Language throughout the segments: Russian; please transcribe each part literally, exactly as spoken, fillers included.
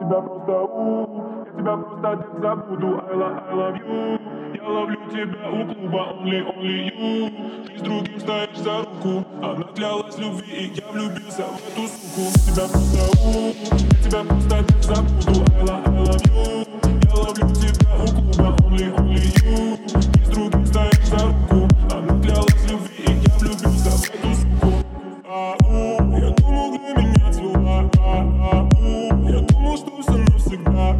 тебя просто у, я тебя просто так забуду. I love, I love you. Я ловлю тебя у клуба, only, only you. Ты с другим стоишь за руку. Она клялась любви, и я влюбился в эту суку. Тебя просто у, я тебя просто так забуду. I love, I love you. Я ловлю тебя у клуба, only, only you. Ты с другим стоишь за руку. Она клялась любви, и я влюбился в эту суку. Ау, я думал, для меня цвела. Ау, я думал, что все навсегда.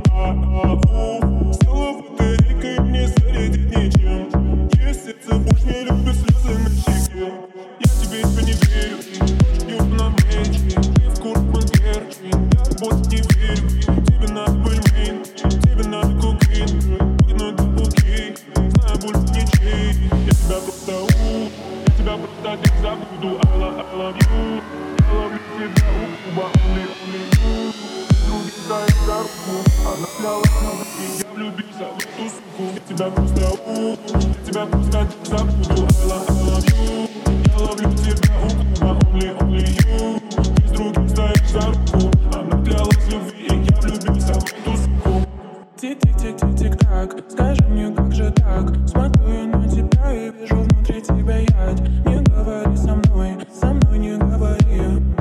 Ау, стала батарейкой, мне зарядить нечем. Есть сердце, больше не любит слезы на щеке. Я тебе еще не верю, ждешь на вечер. Ты в курс Мангерчи, я больше не верю. Тебе надо пельмень, тебе надо кокаин. Выгнай даблкей, знаю, больше ничей. Я тебя просто у, я тебя просто так забуду. I love, I love you. Я ловлю тебя у клуба, only, only you. Ты другим стоишь за руку. Она клялась любви, я влюбился в эту суку. Я тебя просто у, я тебя просто так забуду. I love, I love you. Я ловлю тебя у клуба, only, only you. Ты с другим стоишь за руку. Она клялась любви, и я влюбился в эту суку. Тик-тик-тик-тик-так, скажи мне, как же так? Смотрю я на тебя и вижу внутри тебя яд. Не говори со мной, со мной не говори.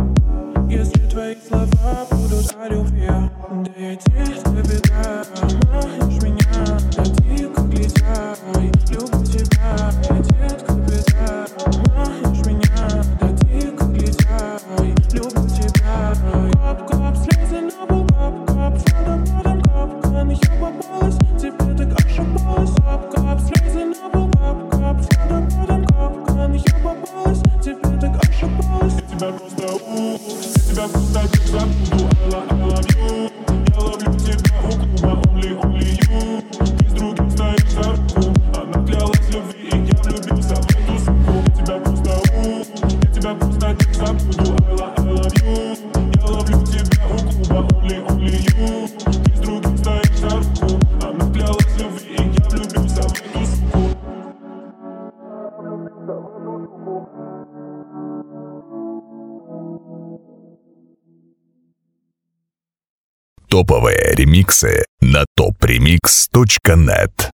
Если твои слова будут о любви, да я тебе беда. Манишь меня, да дико летай. Люблю тебя, я детка беда. Манишь меня, да дико летай. Люблю тебя. Кап-кап, слезы на пол, кап-кап, водопадом капкан. Я попалась, тебе так ошибалась. Кап-кап, слезы на пол, кап-кап, водопадом капкан. Я попалась, тебе так ошибалась. Я тебя просто у, я тебя просто так забуду. I love, I love you. Я ловлю тебя у клуба, only, only you. Ты с другим стоишь за руку. Она клялась любви, и я влюбился в эту суку. Я тебя просто у, я тебя просто так забуду. I love, I love you. Я ловлю тебя у клуба, only, only you. Ты с другим стоишь за руку. Она клялась любви, и я влюбился в эту суку. Топовые ремиксы на топ ремикс точка нет.